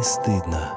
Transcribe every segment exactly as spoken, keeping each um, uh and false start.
стыдно».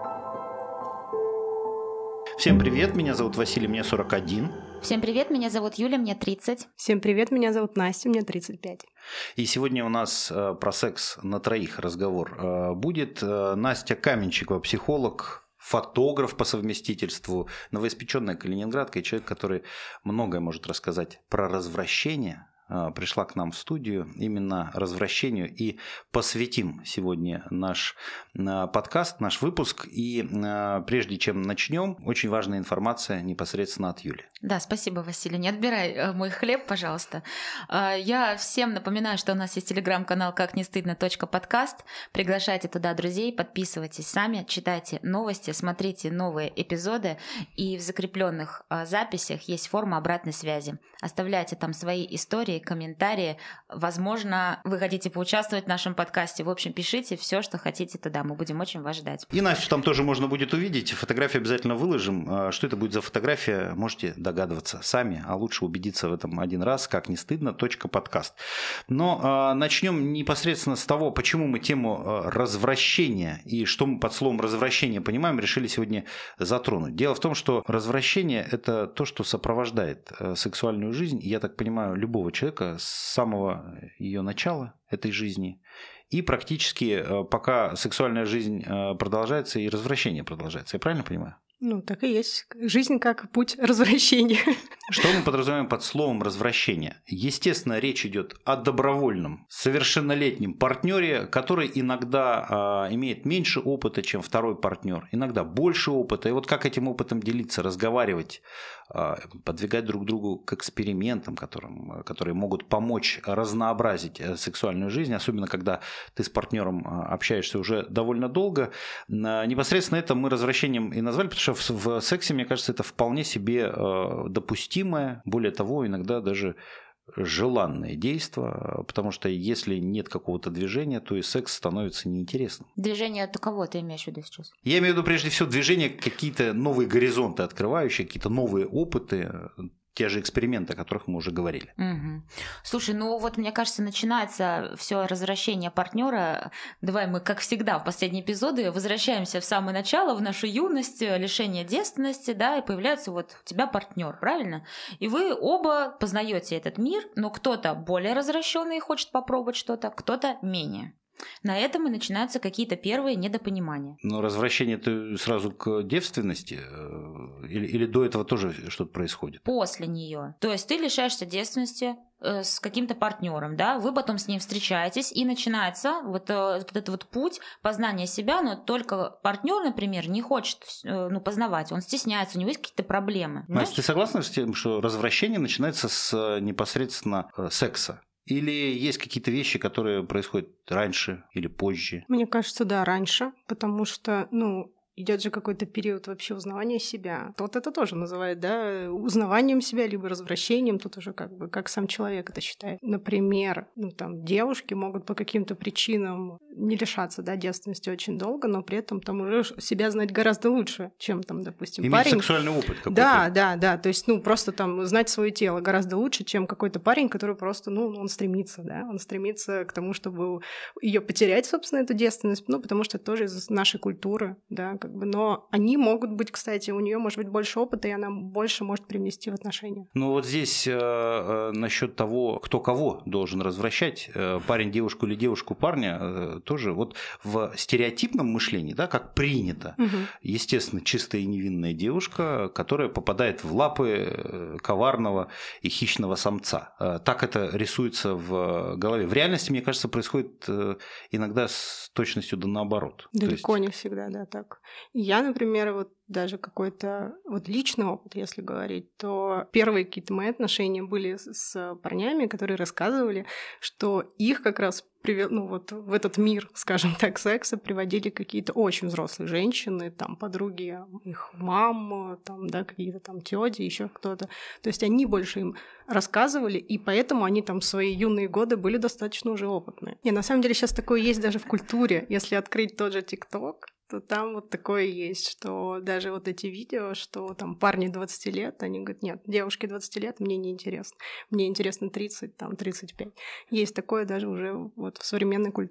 Всем привет, меня зовут Василий, мне сорок один. Всем привет, меня зовут Юля, мне тридцать. Всем привет, меня зовут Настя, мне тридцать пять. И сегодня у нас э, про секс на троих разговор э, будет. Э, Настя Каменщикова, психолог, фотограф по совместительству, новоиспеченная калининградка и человек, который многое может рассказать про развращение, э, пришла к нам в студию именно развращению, и посвятим сегодня наш э, подкаст, наш выпуск. И э, прежде чем начнем, очень важная информация непосредственно от Юли. Да, спасибо, Василий. Не отбирай э, мой хлеб, пожалуйста. Э, я всем напоминаю, что у нас есть телеграм-канал как не стыдно точка подкаст. Приглашайте туда друзей, подписывайтесь сами, читайте новости, смотрите новые эпизоды. И в закрепленных э, записях есть форма обратной связи. Оставляйте там свои истории, комментарии. Возможно, вы хотите поучаствовать в нашем подкасте. В общем, пишите все, что хотите туда. Мы будем очень вас ждать. И Настю там тоже можно будет увидеть. Фотографию обязательно выложим. Что это будет за фотография, можете догадываться сами, а лучше убедиться в этом один раз, как не стыдно точка подкаст. Но э, начнем непосредственно с того, почему мы тему э, развращения и что мы под словом развращение понимаем, решили сегодня затронуть. Дело в том, что развращение – это то, что сопровождает э, сексуальную жизнь, я так понимаю, любого человека с самого ее начала этой жизни. И практически э, пока сексуальная жизнь э, продолжается и развращение продолжается. Я правильно понимаю? Ну, так и есть. Жизнь как путь развращения. Что мы подразумеваем под словом развращение? Естественно, речь идет о добровольном, совершеннолетнем партнере, который иногда э, имеет меньше опыта, чем второй партнер, иногда больше опыта. И вот как этим опытом делиться, разговаривать, э, подвигать друг другу к экспериментам, которым, которые могут помочь разнообразить сексуальную жизнь, особенно когда ты с партнером общаешься уже довольно долго. Непосредственно это мы развращением и назвали, потому что в сексе, мне кажется, это вполне себе допустимое, более того, иногда даже желанное действие, потому что если нет какого-то движения, то и секс становится неинтересным. Движение от кого ты имеешь в виду сейчас? Я имею в виду прежде всего движение, какие-то новые горизонты открывающие, какие-то новые опыты, те же эксперименты, о которых мы уже говорили. Угу. Слушай, ну вот мне кажется, начинается все развращение партнера. Давай мы, как всегда, в последние эпизоды возвращаемся в самое начало, в нашу юность, лишение девственности, да, и появляется вот у тебя партнер, правильно? И вы оба познаете этот мир, но кто-то более развращенный и хочет попробовать что-то, кто-то менее. На этом и начинаются какие-то первые недопонимания. Но развращение-то сразу к девственности? Или, или до этого тоже что-то происходит? После нее. То есть ты лишаешься девственности э, с каким-то партнером, да, вы потом с ним встречаетесь, и начинается вот, э, вот этот вот путь познания себя, но только партнер, например, не хочет э, ну, познавать, он стесняется, у него есть какие-то проблемы. Настя, ты согласна с тем, что развращение начинается с непосредственно секса? Или есть какие-то вещи, которые происходят раньше или позже? Мне кажется, да, раньше, потому что, ну, идет же какой-то период вообще узнавания себя. Вот это тоже называют, да, узнаванием себя, либо развращением. Тут уже как бы как сам человек это считает. Например, ну там девушки могут по каким-то причинам не лишаться, да, девственности очень долго, но при этом там уже себя знать гораздо лучше, чем там, допустим, иметь парень. сексуальный опыт какой-то. Да, да, да. То есть, ну, просто там знать свое тело гораздо лучше, чем какой-то парень, который просто, ну, он стремится, да, он стремится к тому, чтобы ее потерять, собственно, эту девственность, ну, потому что это тоже из нашей культуры, да, как бы, но они могут быть, кстати, у нее может быть больше опыта, и она больше может привнести в отношения. Ну вот здесь э, э, насчет того, кто кого должен развращать, э, парень девушку или девушку парня, э, тоже вот в стереотипном мышлении, да, как принято, угу. Естественно, чистая и невинная девушка, которая попадает в лапы коварного и хищного самца. Э, так это рисуется в голове. В реальности, мне кажется, происходит э, иногда с точностью да наоборот. Далеко есть... не всегда, да, так. Я, например, вот даже какой-то вот личный опыт, если говорить, то первые какие-то мои отношения были с парнями, которые рассказывали, что их как раз привел, ну вот в этот мир, скажем так, секса приводили какие-то очень взрослые женщины, там подруги их мам, там, да, какие-то там тёти, еще кто-то. То есть они больше им рассказывали, и поэтому они там в свои юные годы были достаточно уже опытные. И на самом деле сейчас такое есть даже в культуре. Если открыть тот же ТикТок, то там вот такое есть, что даже вот эти видео, что там парни двадцати лет, они говорят, нет, девушке двадцати лет мне не интересно, мне интересно тридцать, там, тридцать пять. Есть такое даже уже вот в современной культуре.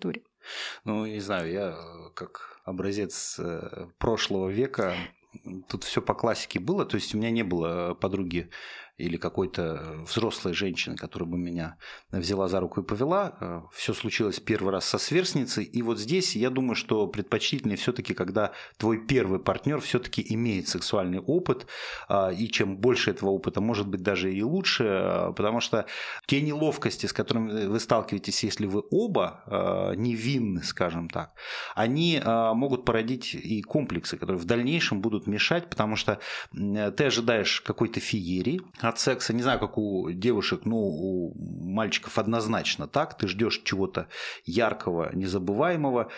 Ну, не знаю, я как образец прошлого века, тут все по классике было, то есть у меня не было подруги или какой-то взрослой женщины, которая бы меня взяла за руку и повела. Все случилось первый раз со сверстницей. И вот здесь я думаю, что предпочтительнее все-таки, когда твой первый партнер все-таки имеет сексуальный опыт, и чем больше этого опыта, может быть, даже и лучше, потому что те неловкости, с которыми вы сталкиваетесь, если вы оба невинны, скажем так, они могут породить и комплексы, которые в дальнейшем будут мешать, потому что ты ожидаешь какой-то феерии от секса, не знаю, как у девушек, ну, у мальчиков однозначно так, ты ждешь чего-то яркого, незабываемого,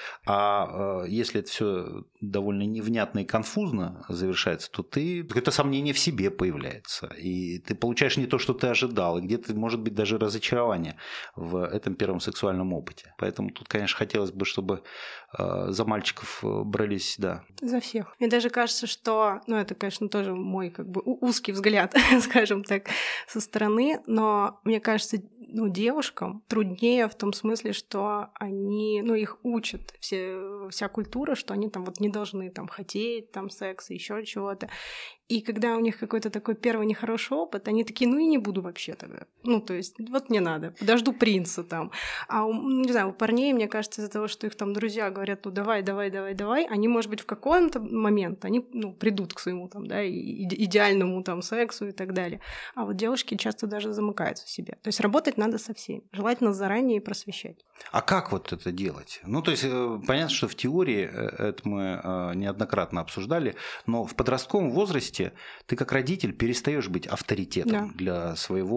а э, если это все довольно невнятно и конфузно завершается, то ты, это сомнение в себе появляется, и ты получаешь не то, что ты ожидал, и где-то, может быть, даже разочарование в этом первом сексуальном опыте. Поэтому тут, конечно, хотелось бы, чтобы э, за мальчиков брались, да. За всех. Мне даже кажется, что, ну, это, конечно, тоже мой как бы узкий взгляд, скажем так, со стороны, но мне кажется, ну, девушкам труднее в том смысле, что они, ну, их учат все, вся культура, что они там вот не должны там хотеть там секса, еще чего-то. И когда у них какой-то такой первый нехороший опыт, они такие, ну и не буду вообще тогда. Ну, то есть, вот не надо, подожду принца там. А, у, не знаю, у парней, мне кажется, из-за того, что их там друзья говорят, ну давай, давай, давай, давай, они, может быть, в какой-то момент, они, ну, придут к своему там, да, иде- идеальному там сексу и так далее. А вот девушки часто даже замыкаются в себе. То есть работать надо со всеми. Желательно заранее просвещать. А как вот это делать? Ну, то есть, понятно, что в теории это мы неоднократно обсуждали, но в подростковом возрасте ты как родитель перестаешь быть авторитетом, да, для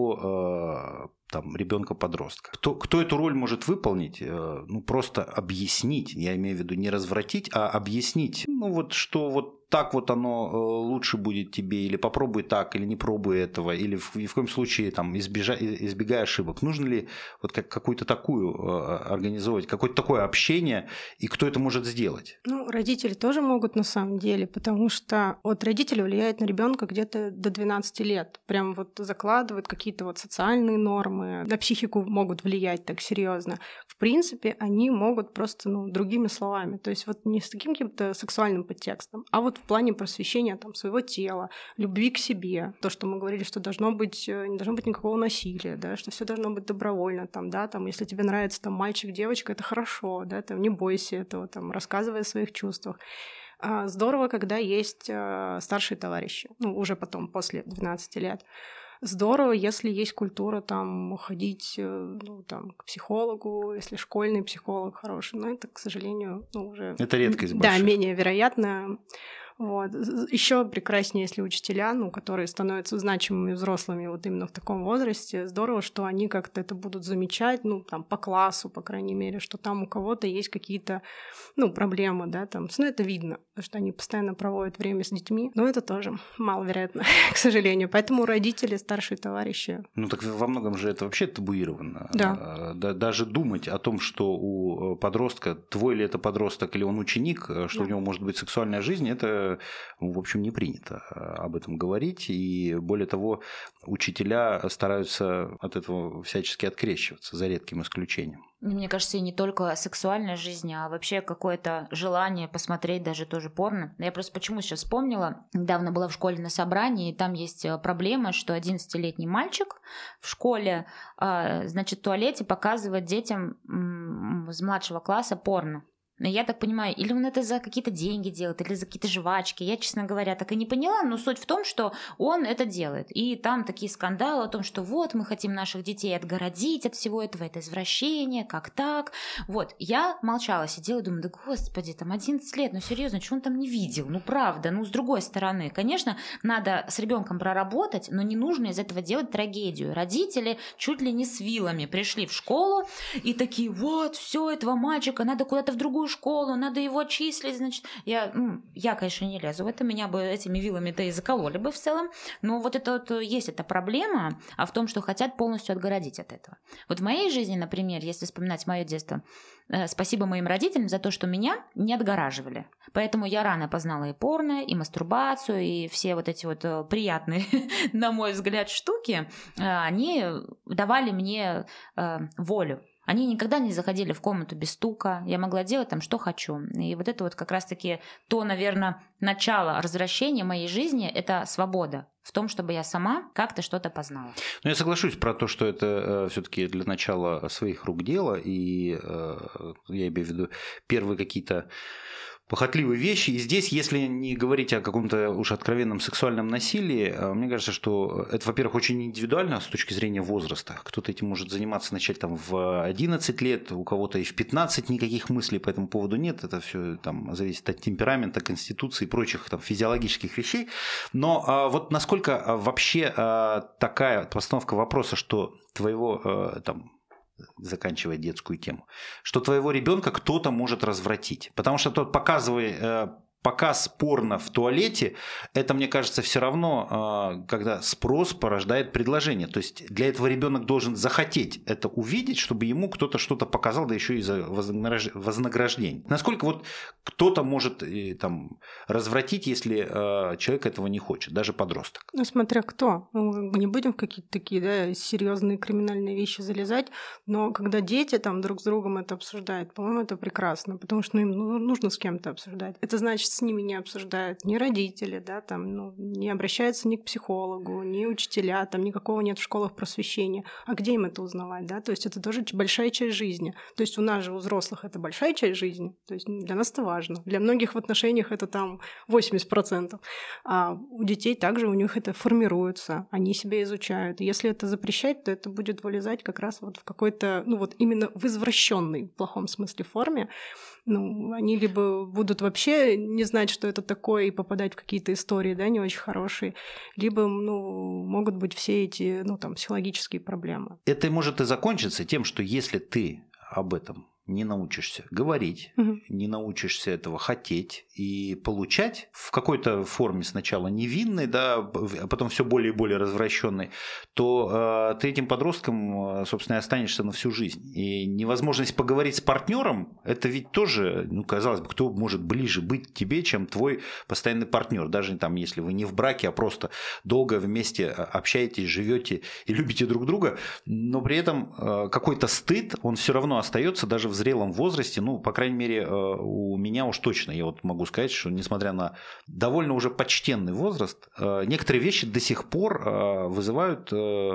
своего там ребенка-подростка. Кто, кто эту роль может выполнить? Ну, просто объяснить, я имею в виду не развратить, а объяснить, ну, вот что вот так вот оно лучше будет тебе, или попробуй так, или не пробуй этого, или в, ни в коем случае там избежай, избегай ошибок. Нужно ли вот как, какую-то такую организовать, какое-то такое общение, и кто это может сделать? Ну, родители тоже могут на самом деле, потому что от родителей влияет на ребенка где-то до двенадцати лет. Прям вот закладывают какие-то вот социальные нормы, на психику могут влиять так серьезно. В принципе, они могут просто, ну, другими словами, то есть вот не с таким каким-то сексуальным подтекстом, а вот в плане просвещения там своего тела, любви к себе, то, что мы говорили, что должно быть, не должно быть никакого насилия, да, что все должно быть добровольно, там, да, там, если тебе нравится там мальчик, девочка, это хорошо, да, там, не бойся этого, там, рассказывай о своих чувствах. Здорово, когда есть старшие товарищи, ну, уже потом, после двенадцати лет. Здорово, если есть культура там ходить, ну, там, к психологу, если школьный психолог хороший, но это, к сожалению, ну, уже... Это редкость большая. Да, большая. менее вероятно. Вот. Еще прекраснее, если учителя, ну, которые становятся значимыми взрослыми вот именно в таком возрасте, здорово, что они как-то это будут замечать, ну, там, по классу, по крайней мере, что там у кого-то есть какие-то, ну, проблемы, да, там, ну, это видно, потому что они постоянно проводят время с детьми, но это тоже маловероятно, к сожалению, поэтому родители, старшие товарищи... Ну, так во многом же это вообще табуировано. Да. Даже думать о том, что у подростка, твой ли это подросток или он ученик, что да. у него может быть сексуальная жизнь, это, в общем, не принято об этом говорить, и более того, учителя стараются от этого всячески открещиваться, за редким исключением. Мне кажется, и не только сексуальная жизнь, а вообще какое-то желание посмотреть даже тоже порно. Я просто почему сейчас вспомнила, недавно была в школе на собрании, и там есть проблема, что одиннадцатилетний мальчик в школе, значит, в туалете показывает детям из младшего класса порно. Я так понимаю, или он это за какие-то деньги делает, или за какие-то жвачки. Я, честно говоря, так и не поняла, но суть в том, что он это делает. И там такие скандалы о том, что вот, мы хотим наших детей отгородить от всего этого, это извращение, как так. Вот, я молчала, сидела и думаю, да господи, там одиннадцать лет, ну серьезно, что он там не видел? Ну правда, ну с другой стороны, конечно, надо с ребенком проработать, но не нужно из этого делать трагедию. Родители чуть ли не с вилами пришли в школу и такие, вот, все этого мальчика надо куда-то в другую школу, надо его отчислить, значит, я, ну, я, конечно, не лезу в это, меня бы этими вилами-то и закололи бы в целом, но вот это вот есть эта проблема, а в том, что хотят полностью отгородить от этого. Вот в моей жизни, например, если вспоминать мое детство, э, спасибо моим родителям за то, что меня не отгораживали, поэтому я рано познала и порно, и мастурбацию, и все вот эти вот приятные, на мой взгляд, штуки, э, они давали мне э, волю. Они никогда не заходили в комнату без стука. Я могла делать там, что хочу. И вот это вот как раз-таки то, наверное, начало развращения моей жизни – это свобода в том, чтобы я сама как-то что-то познала. Ну, я соглашусь про то, что это э, все-таки для начала своих рук дело. И э, я имею в виду первые какие-то похотливые вещи. И здесь, если не говорить о каком-то уж откровенном сексуальном насилии, мне кажется, что это, во-первых, очень индивидуально с точки зрения возраста. Кто-то этим может заниматься, начать там в одиннадцать лет, у кого-то и в пятнадцать никаких мыслей по этому поводу нет. Это все там зависит от темперамента, конституции и прочих там физиологических вещей. Но а, вот насколько вообще а, такая постановка вопроса, что твоего а, там заканчивая детскую тему, что твоего ребенка кто-то может развратить. Потому что тот показывая показ порно в туалете, это, мне кажется, все равно, когда спрос порождает предложение. То есть для этого ребенок должен захотеть это увидеть, чтобы ему кто-то что-то показал, да еще и за вознаграждение. Насколько вот кто-то может там развратить, если человек этого не хочет, даже подросток? Ну, смотря кто. Мы не будем в какие-то такие, да, серьезные криминальные вещи залезать, но когда дети там друг с другом это обсуждают, по-моему, это прекрасно, потому что ну, им нужно с кем-то обсуждать. Это значит, с ними не обсуждают ни родители, да, там, ну, не обращаются ни к психологу, ни учителя, там никакого нет в школах просвещения. А где им это узнавать, да? То есть это тоже большая часть жизни. То есть у нас же, у взрослых, это большая часть жизни. То есть для нас это важно. Для многих в отношениях это там восемьдесят процентов. А у детей также у них это формируется, они себя изучают. И если это запрещать, то это будет вылезать как раз вот в какой-то, ну вот именно в извращенной, в плохом смысле, форме. Ну, они либо будут вообще не знать, что это такое, и попадать в какие-то истории, да, не очень хорошие, либо, ну, могут быть все эти, ну, там, психологические проблемы. Это может и закончиться тем, что если ты об этом не научишься говорить, угу. не научишься этого хотеть и получать в какой-то форме сначала невинной, да, а потом все более и более развращенной, то э, ты этим подростком, собственно, и останешься на всю жизнь. И невозможность поговорить с партнером, это ведь тоже, ну, казалось бы, кто может ближе быть к тебе, чем твой постоянный партнер, даже там, если вы не в браке, а просто долго вместе общаетесь, живете и любите друг друга, но при этом э, какой-то стыд, он все равно остается даже в зрелом возрасте, ну, по крайней мере, у меня уж точно, я вот могу сказать, что несмотря на довольно уже почтенный возраст, некоторые вещи до сих пор вызывают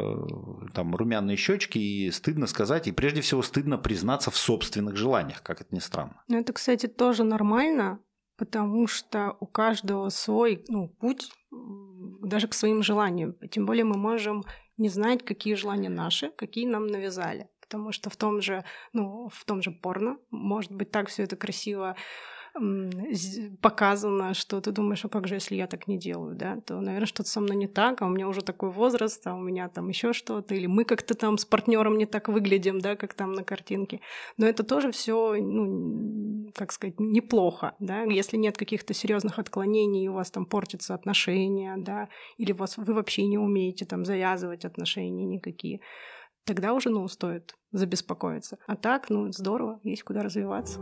там румяные щечки, и стыдно сказать, и прежде всего стыдно признаться в собственных желаниях, как это ни странно. Ну, это, кстати, тоже нормально, потому что у каждого свой, ну, путь даже к своим желаниям. Тем более мы можем не знать, какие желания наши, какие нам навязали. Потому что в том же, ну, в том же порно может быть так все это красиво показано, что ты думаешь, а как же, если я так не делаю, да, то, наверное, что-то со мной не так, а у меня уже такой возраст, а у меня там еще что-то, или мы как-то там с партнером не так выглядим, да, как там на картинке. Но это тоже все, ну, как сказать, неплохо, да, если нет каких-то серьезных отклонений, и у вас там портятся отношения, да, или вас, вы вообще не умеете там завязывать отношения никакие, тогда уже, ну, стоит забеспокоиться. А так, ну, здорово, есть куда развиваться.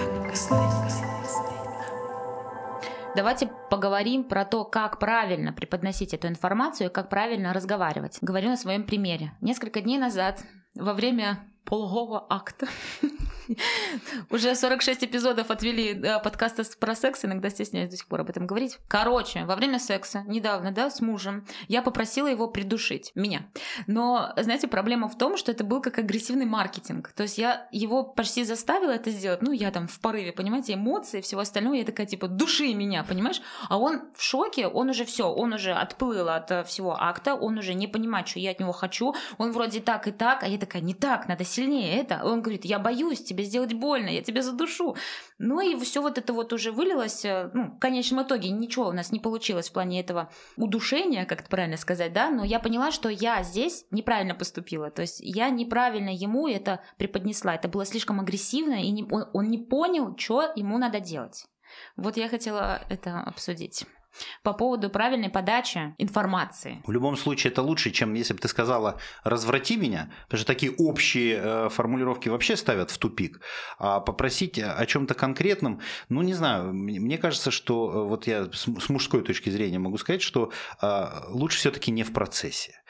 Давайте поговорим про то, как правильно преподносить эту информацию и как правильно разговаривать. Говорю на своем примере. Несколько дней назад, во время полового акта, уже сорок шесть эпизодов отвели подкаста про секс, иногда стесняюсь до сих пор об этом говорить. Короче, во время секса, недавно, да, с мужем, я попросила его придушить, меня. Но, знаете, проблема в том, что это был как агрессивный маркетинг. То есть я его почти заставила это сделать, ну, я там в порыве, понимаете, эмоции и всего остального, я такая, типа, души меня, понимаешь? А он в шоке, он уже все, он уже отплыл от всего акта, он уже не понимает, что я от него хочу, он вроде так и так, а я такая, не так, надо сильнее это. Он говорит, я боюсь тебе сделать больно, я тебя задушу. Ну и все вот это вот уже вылилось. Ну, в конечном итоге ничего у нас не получилось в плане этого удушения, как это правильно сказать, да, но я поняла, что я здесь неправильно поступила. То есть я неправильно ему это преподнесла. Это было слишком агрессивно, и не, он, он не понял, что ему надо делать. Вот я хотела это обсудить. По поводу правильной подачи информации. В любом случае это лучше, чем если бы ты сказала «разврати меня», потому что такие общие э, формулировки вообще ставят в тупик. А попросить о чем-то конкретном, ну не знаю, мне кажется, что вот я с мужской точки зрения могу сказать, что э, лучше все-таки не в процессе.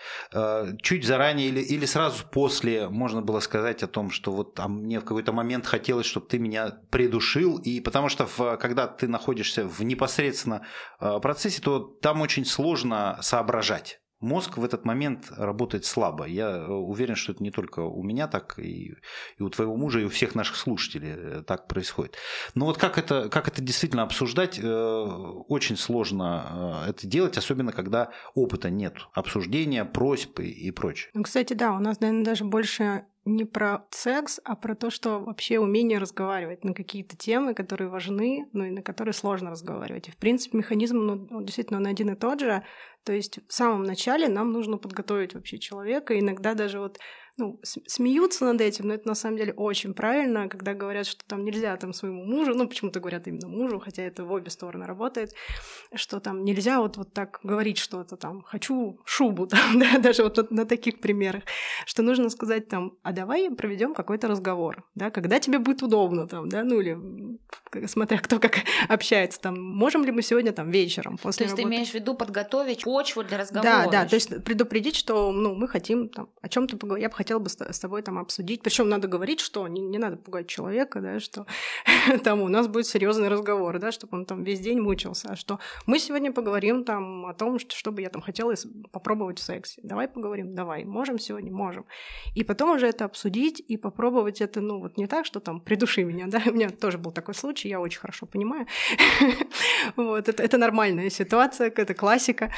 Чуть заранее или, или сразу после можно было сказать о том, что вот а мне в какой-то момент хотелось, чтобы ты меня придушил, и потому что в, когда ты находишься в непосредственно процессе, то там очень сложно соображать. Мозг в этот момент работает слабо. Я уверен, что это не только у меня так, и, и у твоего мужа, и у всех наших слушателей так происходит. Но вот как это, как это действительно обсуждать, очень сложно это делать, особенно когда опыта нет, обсуждения, просьб и, и прочее. Ну, кстати, да, у нас, наверное, даже больше не про секс, а про то, что вообще умение разговаривать на какие-то темы, которые важны, ну и на которые сложно разговаривать. И, в принципе, механизм, ну, действительно, он один и тот же. То есть в самом начале нам нужно подготовить вообще человека. Иногда даже вот ну, смеются над этим, но это на самом деле очень правильно, когда говорят, что там нельзя там своему мужу, ну почему-то говорят именно мужу, хотя это в обе стороны работает, что там нельзя вот, вот так говорить что-то там, хочу шубу, там, да, даже вот на, на таких примерах, что нужно сказать там, а давай проведем какой-то разговор, да, когда тебе будет удобно там, да, ну или смотря кто как общается, там, можем ли мы сегодня там вечером после То есть работы... ты имеешь в виду подготовить почву для разговора? Да, да, то есть предупредить, что ну, мы хотим там, о чем-то поговорить, я бы хотела бы с тобой там обсудить. Причем надо говорить, что не, не надо пугать человека, да, что там у нас будет серьезный разговор, да, чтобы он там весь день мучился, а что мы сегодня поговорим там о том, что, что бы я там хотела попробовать в сексе. Давай поговорим, давай, можем сегодня, можем. И потом уже это обсудить и попробовать это, ну вот не так, что там придуши меня, да, у меня тоже был такой случай, я очень хорошо понимаю. Вот, это, это нормальная ситуация, это классика.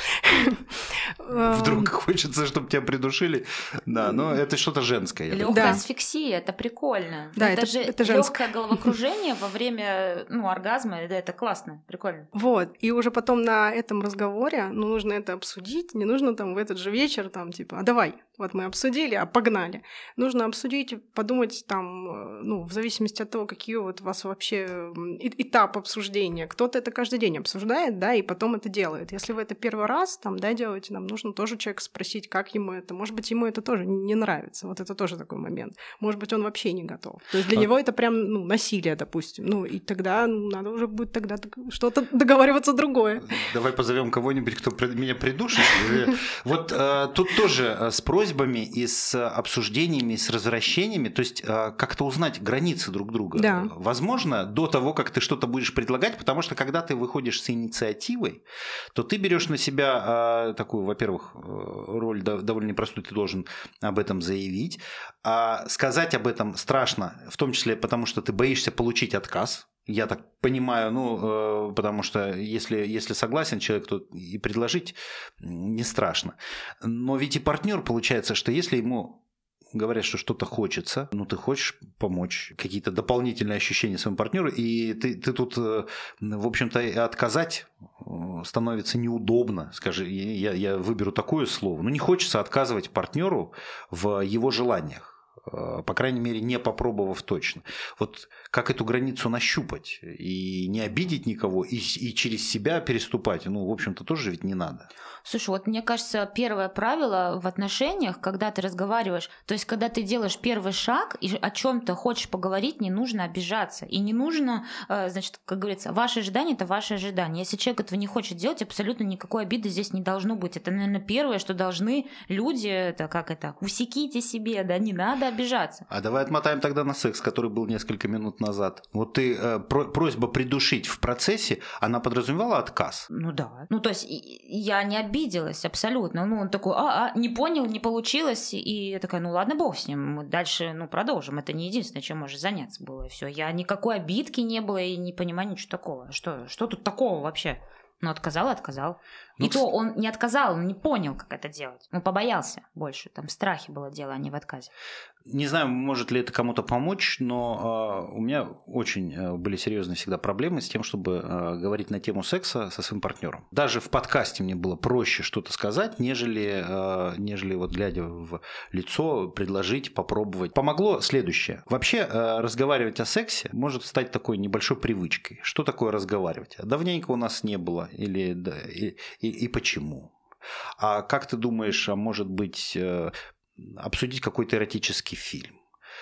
Вдруг хочется, чтобы тебя придушили, да, но это что-то женское. Легкая да. асфиксия, это прикольно. Да, это, это, же это легкое головокружение во время ну, оргазма, да, это классно, прикольно. Вот, и уже потом на этом разговоре, ну, нужно это обсудить, не нужно там в этот же вечер там типа, а давай, вот мы обсудили, а погнали. Нужно обсудить, подумать там, ну, в зависимости от того, какие вот у вас вообще этап обсуждения. Кто-то это каждый день обсуждает, да, и потом это делает. Если вы это первый раз там, да, делаете, нам нужно тоже человека спросить, как ему это. Может быть, ему это тоже не нравится. Вот это тоже такой момент. Может быть, он вообще не готов. То есть для а... него это прям, ну, насилие, допустим. Ну, и тогда ну, надо уже будет тогда что-то договариваться другое. Давай позовем кого-нибудь, кто меня придушит. Вот тут тоже с просьбами и с обсуждениями, с развращениями, то есть как-то узнать границы друг друга. Да. Возможно, до того, как ты что-то будешь предлагать, потому что когда ты выходишь с инициативой, то ты берешь на себя такую, во-первых, роль довольно непростую, ты должен об этом заявить. А сказать об этом страшно, в том числе потому, что ты боишься получить отказ. Я так понимаю, ну, э, потому что если, если согласен человек, то и предложить не страшно. Но ведь и партнер получается, что если ему говорят, что что-то хочется, ну, ты хочешь помочь, какие-то дополнительные ощущения своему партнеру, и ты, ты тут, в общем-то, отказать становится неудобно, скажи, я, я выберу такое слово, но не хочется отказывать партнеру в его желаниях. По крайней мере, не попробовав точно. Вот как эту границу нащупать и не обидеть никого, и, и через себя переступать, ну, в общем-то, тоже ведь не надо. Слушай, вот мне кажется, первое правило в отношениях, когда ты разговариваешь, то есть когда ты делаешь первый шаг и о чем-то хочешь поговорить, не нужно обижаться. И не нужно, значит, как говорится, ваши ожидания – это ваши ожидания. Если человек этого не хочет делать, абсолютно никакой обиды здесь не должно быть. Это, наверное, первое, что должны люди, это как это, усеките себе, да, не надо обижаться. А давай отмотаем тогда на секс, который был несколько минут назад. Вот ты, э, про- просьба придушить в процессе, она подразумевала отказ? Ну да. Ну то есть я не обиделась абсолютно. Ну он такой, а, а, не понял, не получилось. И я такая, ну ладно, бог с ним, мы дальше, ну, продолжим. Это не единственное, чем можно заняться было. И все. Я никакой обидки не было и не понимаю ничего такого. Что, что тут такого вообще? Ну, отказал, отказал. Ну, и то он не отказал, он не понял, как это делать. Он побоялся больше. Там в страхе было дело, а не в отказе. Не знаю, может ли это кому-то помочь, но э, у меня очень э, были серьезные всегда проблемы с тем, чтобы э, говорить на тему секса со своим партнером. Даже в подкасте мне было проще что-то сказать, нежели, э, нежели вот глядя в лицо, предложить, попробовать. Помогло следующее. Вообще э, разговаривать о сексе может стать такой небольшой привычкой. Что такое разговаривать? Давненько у нас не было. Или, да, и, и, и почему? А как ты думаешь, а может быть... Э, обсудить какой-то эротический фильм,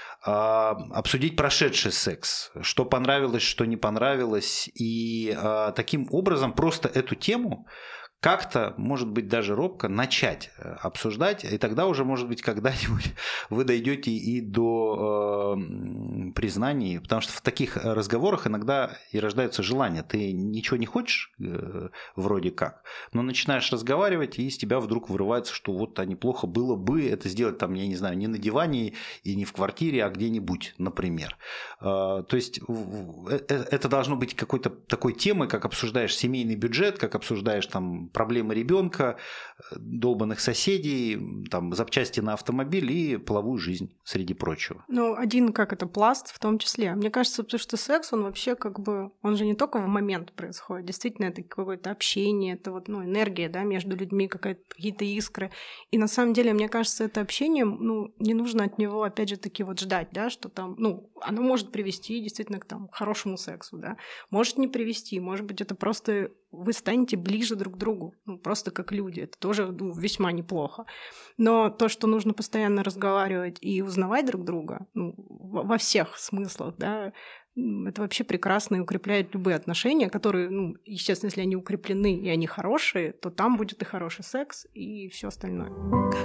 обсудить прошедший секс, что понравилось, что не понравилось, и таким образом просто эту тему как-то, может быть, даже робко начать обсуждать, и тогда уже, может быть, когда-нибудь вы дойдете и до э, признаний, потому что в таких разговорах иногда и рождается желание. Ты ничего не хочешь, э, вроде как, но начинаешь разговаривать, и из тебя вдруг вырывается, что вот а неплохо было бы это сделать, там, я не знаю, не на диване и не в квартире, а где-нибудь, например. Э, то есть э, это должно быть какой-то такой темой, как обсуждаешь семейный бюджет, как обсуждаешь там проблемы ребенка, долбанных соседей, там, запчасти на автомобиль и половую жизнь, среди прочего. Ну, один, как это, пласт в том числе. Мне кажется, потому что секс, он вообще как бы, он же не только в момент происходит. Действительно, это какое-то общение, это вот, ну, энергия, да, между людьми, какая-то, какие-то искры. И на самом деле, мне кажется, это общение, ну, не нужно от него, опять же, таки вот ждать, да, что там, ну, оно может привести действительно к там, хорошему сексу, да, может не привести, может быть, это просто вы станете ближе друг к другу, ну, просто как люди, это тоже, ну, весьма неплохо. Но то, что нужно постоянно разговаривать и узнавать друг друга, ну, во всех смыслах, да, это вообще прекрасно и укрепляет любые отношения, которые, ну, естественно, если они укреплены и они хорошие, то там будет и хороший секс, и все остальное.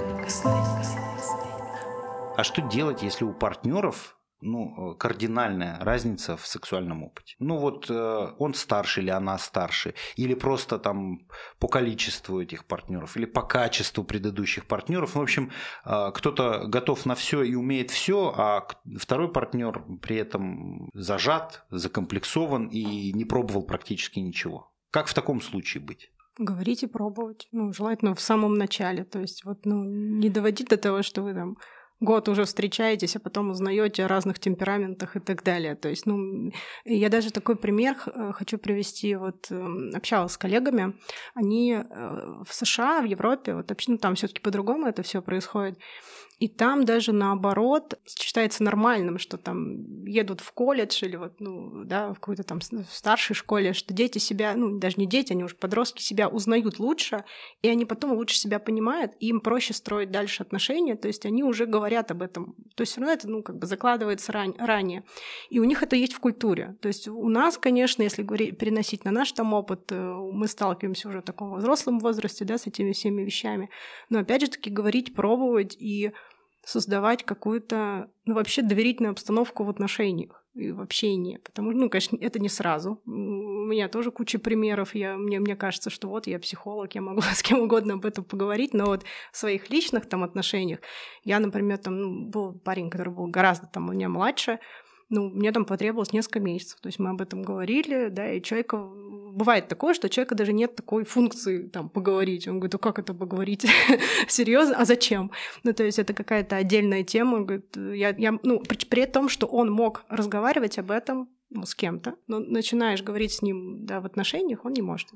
А что делать, если у партнеров ну, кардинальная разница в сексуальном опыте? Ну вот э, он старше или она старше, или просто там по количеству этих партнеров, или по качеству предыдущих партнеров. В общем, э, кто-то готов на все и умеет все, а второй партнер при этом зажат, закомплексован и не пробовал практически ничего. Как в таком случае быть? Говорить и пробовать. Ну, желательно в самом начале. То есть вот, ну, не доводить до того, что вы там год уже встречаетесь, а потом узнаете о разных темпераментах и так далее. То есть, ну, я даже такой пример хочу привести. Вот общалась с коллегами, они в США, в Европе, вот вообще, ну, там все-таки по-другому это все происходит. И там даже наоборот считается нормальным, что там едут в колледж или вот, ну, да, в какой-то там старшей школе, что дети себя, ну, даже не дети, они уже подростки, себя узнают лучше, и они потом лучше себя понимают, и им проще строить дальше отношения, то есть они уже говорят об этом. То есть всё равно это, ну, как бы закладывается ран- ранее. И у них это есть в культуре. То есть у нас, конечно, если говорить, переносить на наш там опыт, мы сталкиваемся уже в таком взрослом возрасте, да, с этими всеми вещами. Но опять же таки говорить, пробовать и создавать какую-то, ну, вообще доверительную обстановку в отношениях и в общении. Потому что, ну, конечно, это не сразу. У меня тоже куча примеров. Я, мне, мне кажется, что вот я психолог, я могу с кем угодно об этом поговорить, но вот в своих личных там отношениях я, например, там, ну, был парень, который был гораздо там у меня младше, ну, мне там потребовалось несколько месяцев. То есть мы об этом говорили, да, и человека... Бывает такое, что у человека даже нет такой функции там поговорить. Он говорит, а как это поговорить? Серьезно? А зачем? Ну, то есть это какая-то отдельная тема. Он говорит, я, я, ну, при, при том, что он мог разговаривать об этом, ну, с кем-то, но начинаешь говорить с ним, да, в отношениях, он не может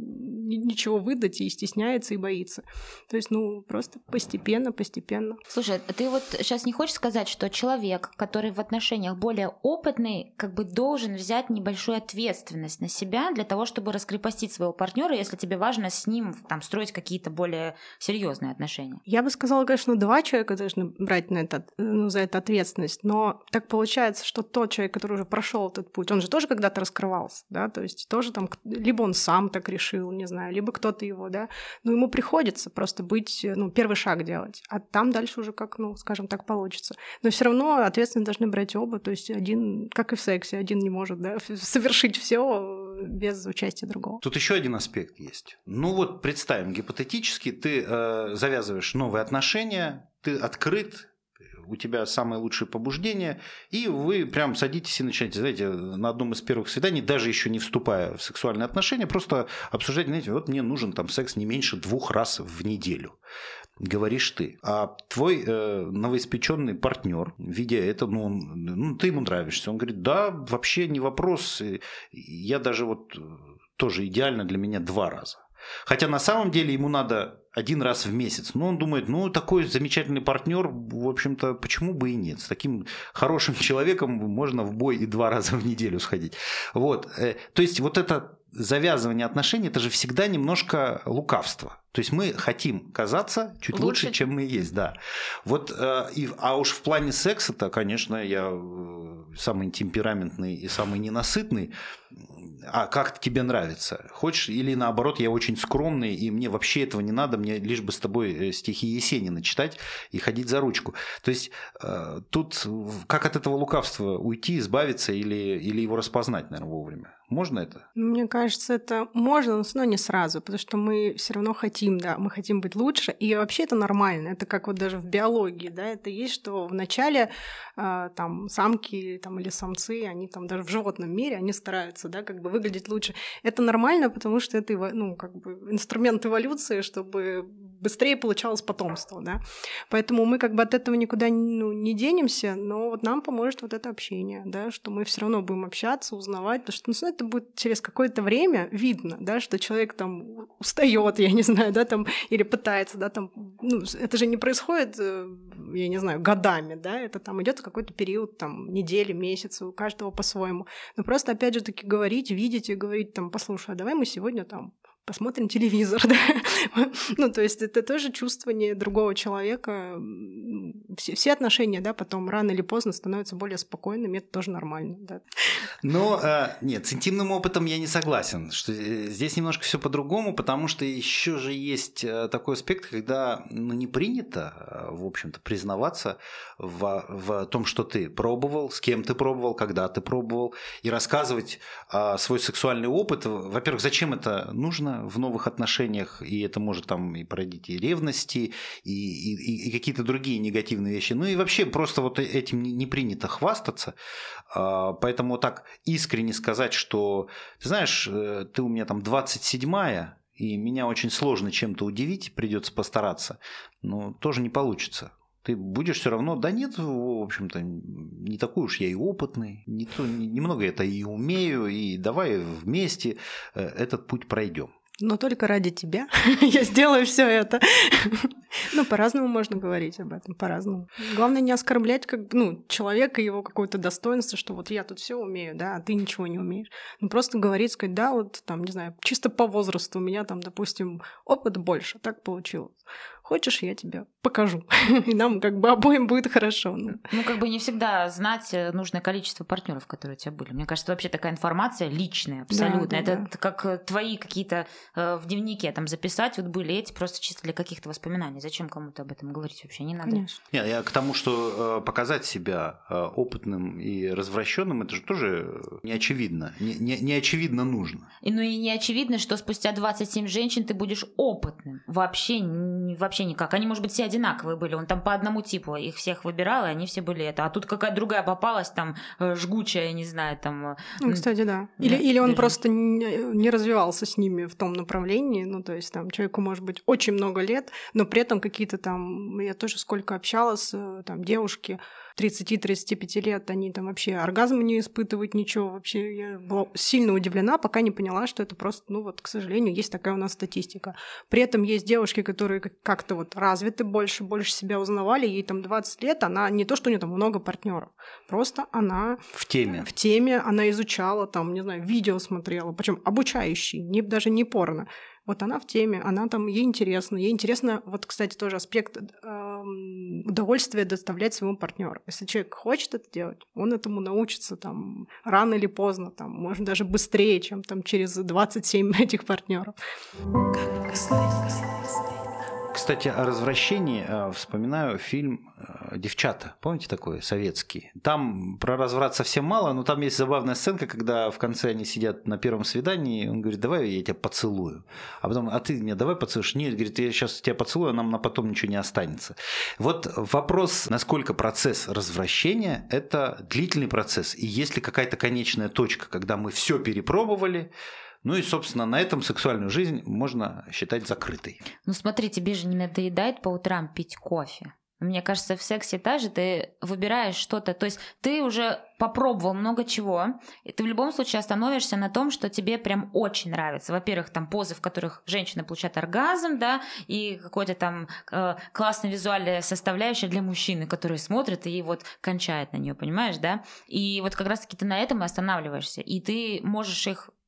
ничего выдать и стесняется, и боится. То есть, ну, просто постепенно, постепенно. Слушай, ты вот сейчас не хочешь сказать, что человек, который в отношениях более опытный, как бы должен взять небольшую ответственность на себя для того, чтобы раскрепостить своего партнера, если тебе важно с ним там строить какие-то более серьезные отношения? Я бы сказала, конечно, два человека должны брать на это, ну, за это ответственность, но так получается, что тот человек, который уже прошел этот путь, он же тоже когда-то раскрывался, да, то есть тоже там, либо он сам так решил, не знаю, либо кто-то его, да, но ему приходится просто быть, ну, первый шаг делать, а там дальше уже как, ну, скажем так, получится. Но все равно ответственность должны брать оба, то есть один, как и в сексе, один не может, да, совершить все без участия другого. Тут еще один аспект есть. Ну вот представим, гипотетически ты э, завязываешь новые отношения, ты открыт, у тебя самые лучшие побуждения, и вы прям садитесь и начинаете, знаете, на одном из первых свиданий, даже еще не вступая в сексуальные отношения, просто обсуждать, знаете, вот мне нужен там секс не меньше двух раз в неделю. Говоришь ты. А твой э, новоиспеченный партнер, видя это, ну, он, ну, ты ему нравишься. Он говорит, да, вообще не вопрос. Я даже вот тоже идеально для меня два раза. Хотя на самом деле ему надо один раз в месяц. Но он думает, ну, такой замечательный партнер, в общем-то, почему бы и нет. С таким хорошим человеком можно в бой и два раза в неделю сходить. Вот. То есть вот это завязывание отношений, это же всегда немножко лукавство. То есть мы хотим казаться чуть лучше, Лучше. чем мы есть, да. Вот, э, и, а уж в плане секса-то, конечно, я э, самый темпераментный и самый ненасытный. А как тебе нравится? Хочешь или наоборот, я очень скромный, и мне вообще этого не надо, мне лишь бы с тобой стихи Есенина читать и ходить за ручку. То есть э, тут как от этого лукавства уйти, избавиться или, или его распознать, наверное, вовремя? Можно это? Мне кажется, это можно, но не сразу, потому что мы все равно хотим, да, мы хотим быть лучше, и вообще это нормально. Это как вот даже в биологии, да, это есть, что вначале э, там самки там, или самцы, они там даже в животном мире, они стараются, да, как бы выглядеть лучше. Это нормально, потому что это, ну, как бы инструмент эволюции, чтобы быстрее получалось потомство, да. Поэтому мы как бы от этого никуда ну, не денемся, но вот нам поможет вот это общение, да, что мы все равно будем общаться, узнавать, потому что ну, это будет через какое-то время видно, да, что человек там устает, я не знаю, да, там, или пытается, да, там, ну, это же не происходит, я не знаю, годами, да, это там идет какой-то период, там, недели, месяцы, у каждого по-своему. Но просто, опять же таки, говорить, видеть и говорить, там, послушай, а давай мы сегодня там посмотрим телевизор, да. Ну, то есть это тоже чувствование другого человека. Все, все отношения, да, потом рано или поздно становятся более спокойными, это тоже нормально, да. Но э, нет, с интимным опытом я не согласен, что здесь немножко все по-другому, потому что еще же есть такой аспект, когда ну, не принято, в общем-то, признаваться в, в том, что ты пробовал, с кем ты пробовал, когда ты пробовал, и рассказывать э, свой сексуальный опыт. Во-первых, зачем это нужно в новых отношениях, и это может там и породить и ревности, и, и, и какие-то другие негативные вещи. Ну и вообще просто вот этим не принято хвастаться, поэтому так искренне сказать, что, ты знаешь, ты у меня там двадцать седьмая, и меня очень сложно чем-то удивить, придется постараться, но тоже не получится. Ты будешь все равно, да нет, в общем-то, не такой уж я и опытный, не то, немного это и умею, и давай вместе этот путь пройдем. Но только ради тебя я сделаю все это. Ну, по-разному можно говорить об этом, по-разному. Главное не оскорблять как, ну, человека, его какое-то достоинство, что вот я тут все умею, да, а ты ничего не умеешь. Ну, просто говорить, сказать, да, вот там, не знаю, чисто по возрасту у меня там, допустим, опыт больше, так получилось. Хочешь, я тебе покажу. И нам как бы обоим будет хорошо. Ну, как бы не всегда знать нужное количество партнеров, которые у тебя были. Мне кажется, вообще такая информация личная, абсолютно. Да, да, Это да. как твои какие-то э, в дневнике там записать, вот были эти просто чисто для каких-то воспоминаний. Зачем кому-то об этом говорить вообще не надо? Конечно. Нет, я к тому, что э, показать себя э, опытным и развращенным, это же тоже не очевидно. Не, не, не очевидно нужно. И, ну и не очевидно, что спустя двадцать семь женщин ты будешь опытным. Вообще, вообще Вообще никак. Они, может быть, все одинаковые были. Он там по одному типу их всех выбирал, и они все были это. А тут какая-то другая попалась, там, жгучая, я не знаю, там... Ну, кстати, да. Или, или он даже... просто не, не развивался с ними в том направлении. Ну, то есть, там, человеку может быть очень много лет, но при этом какие-то там... Я тоже сколько общалась, там, девушки... тридцать-тридцать пять лет, они там вообще оргазм не испытывают, ничего. Вообще я была сильно удивлена, пока не поняла, что это просто, ну вот, к сожалению, есть такая у нас статистика. При этом есть девушки, которые как-то вот развиты больше, больше себя узнавали, ей там двадцать лет, она не то, что у нее там много партнеров, просто она в теме. В теме, она изучала там, не знаю, видео смотрела, причем обучающие, не, даже не порно. Вот она в теме, она там, ей интересно. Ей интересно, вот, кстати, тоже аспект э, удовольствия доставлять своему партнеру. Если человек хочет это делать, он этому научится там рано или поздно, там, может, даже быстрее, чем там через двадцать семь этих партнеров. Кстати, о развращении э, вспоминаю фильм э, «Девчата». Помните такой, советский? Там про разврат совсем мало, но там есть забавная сценка, когда в конце они сидят на первом свидании, он говорит, давай я тебя поцелую. А потом, а ты меня давай поцелуешь? Нет, говорит, я сейчас тебя поцелую, а нам на потом ничего не останется. Вот вопрос, насколько процесс развращения – это длительный процесс, и есть ли какая-то конечная точка, когда мы все перепробовали. Ну и, собственно, на этом сексуальную жизнь можно считать закрытой. Ну смотри, тебе же не надоедает по утрам пить кофе. Мне кажется, в сексе также ты выбираешь что-то, то есть ты уже попробовал много чего, и ты в любом случае остановишься на том, что тебе прям очень нравится. Во-первых, там позы, в которых женщина получает оргазм, да, и какой-то там э, классная визуальная составляющая для мужчины, который смотрит и вот кончает на нее, понимаешь, да? И вот как раз-таки ты на этом и останавливаешься, и ты можешь их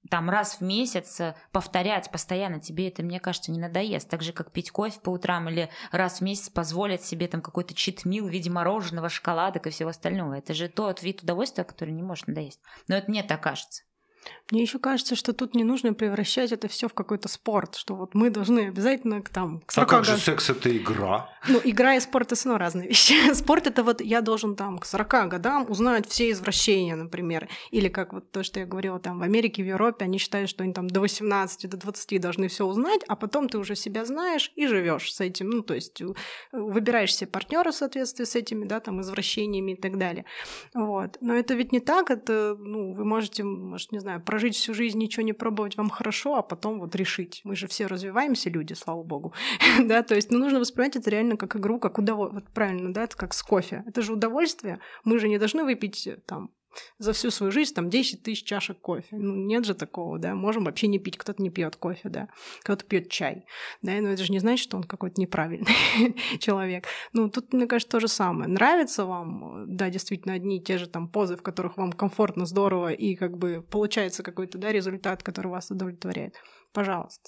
там раз в месяц повторять постоянно, тебе это, мне кажется, не надоест. Так же, как пить кофе по утрам или раз в месяц позволить себе там какой-то читмил в виде мороженого, шоколадок и всего остального. Это же тот вид удовольствия, который не может надоесть. Но это мне так кажется. Мне еще кажется, что тут не нужно превращать это все в какой-то спорт, что вот мы должны обязательно там... К а как же секс — это игра? Ну, игра и спорт — это снова разные вещи. Спорт — это вот я должен там к сорока годам узнать все извращения, например. Или как вот то, что я говорила, там в Америке, в Европе, они считают, что они там до восемнадцати, до двадцати должны все узнать, а потом ты уже себя знаешь и живешь с этим. Ну, то есть выбираешь себе партнера в соответствии с этими, да, там, извращениями и так далее. Вот. Но это ведь не так, это, ну, вы можете, может, не знаю, прожить всю жизнь, ничего не пробовать вам хорошо, а потом вот решить. Мы же все развиваемся, люди, слава богу. Да, то есть ну, нужно воспринимать это реально как игру, как удовольствие. Вот правильно, да, это как с кофе. Это же удовольствие. Мы же не должны выпить там за всю свою жизнь там десять тысяч чашек кофе. Ну, нет же такого, да. Можем вообще не пить. Кто-то не пьет кофе, да. Кто-то пьет чай. Да, но это же не значит, что он какой-то неправильный человек. Ну, тут, мне кажется, то же самое. Нравится вам, да, действительно, одни и те же там позы, в которых вам комфортно, здорово, и как бы получается какой-то, да, результат, который вас удовлетворяет. Пожалуйста.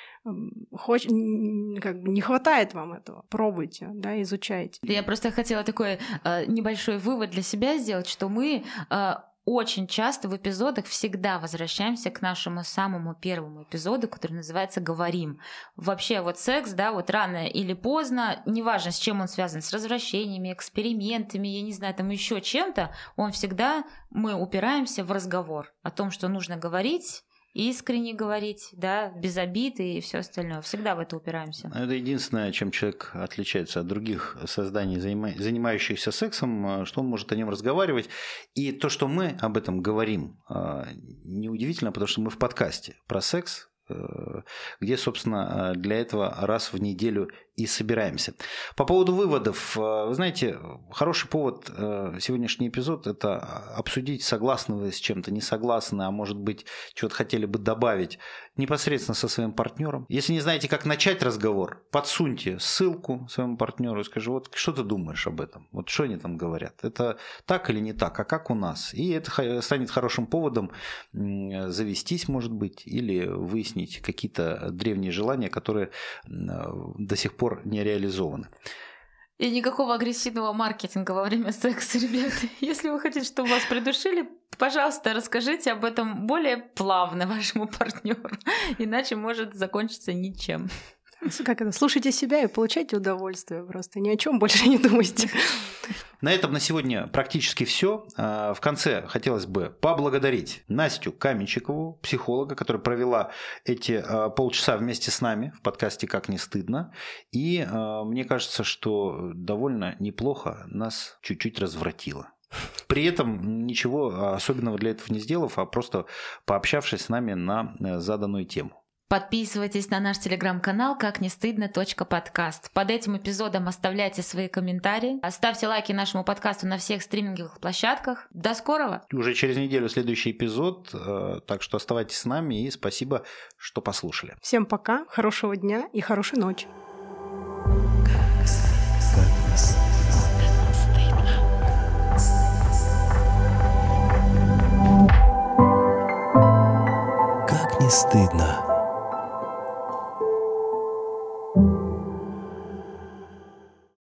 Хоч... как бы не хватает вам этого, пробуйте, да, изучайте. Я просто хотела такой э, небольшой вывод для себя сделать, что мы э, очень часто в эпизодах всегда возвращаемся к нашему самому первому эпизоду, который называется «Говорим». Вообще вот секс, да, вот рано или поздно, неважно, с чем он связан, с развращениями, экспериментами, я не знаю, там еще чем-то, он всегда, мы упираемся в разговор о том, что нужно говорить, искренне говорить, да, без обид и все остальное. Всегда в это упираемся. Это единственное, чем человек отличается от других созданий, занимающихся сексом, что он может о нем разговаривать. И то, что мы об этом говорим, неудивительно, потому что мы в подкасте про секс, где, собственно, для этого раз в неделю и собираемся. По поводу выводов, вы знаете, хороший повод сегодняшний эпизод – это обсудить, согласны вы с чем-то, не согласны, а может быть, чего-то хотели бы добавить непосредственно со своим партнером. Если не знаете, как начать разговор, подсуньте ссылку своему партнеру и скажи, вот что ты думаешь об этом, вот что они там говорят, это так или не так, а как у нас? И это станет хорошим поводом завестись, может быть, или выяснить какие-то древние желания, которые до сих пор не реализованы. И никакого агрессивного маркетинга во время секса, ребята. Если вы хотите, чтобы вас придушили, пожалуйста, расскажите об этом более плавно вашему партнеру, иначе может закончиться ничем. Как это? Слушайте себя и получайте удовольствие просто. Ни о чем больше не думайте. На этом на сегодня практически все. В конце хотелось бы поблагодарить Настю Каменщикову, психолога, которая провела эти полчаса вместе с нами в подкасте «Как не стыдно». И мне кажется, что довольно неплохо нас чуть-чуть развратила. При этом ничего особенного для этого не сделав, а просто пообщавшись с нами на заданную тему. Подписывайтесь на наш телеграм-канал «Как не стыдно. Подкаст». Под этим эпизодом оставляйте свои комментарии. Ставьте лайки нашему подкасту на всех стриминговых площадках. До скорого! Уже через неделю следующий эпизод, так что оставайтесь с нами и спасибо, что послушали. Всем пока, хорошего дня и хорошей ночи. Как не стыдно.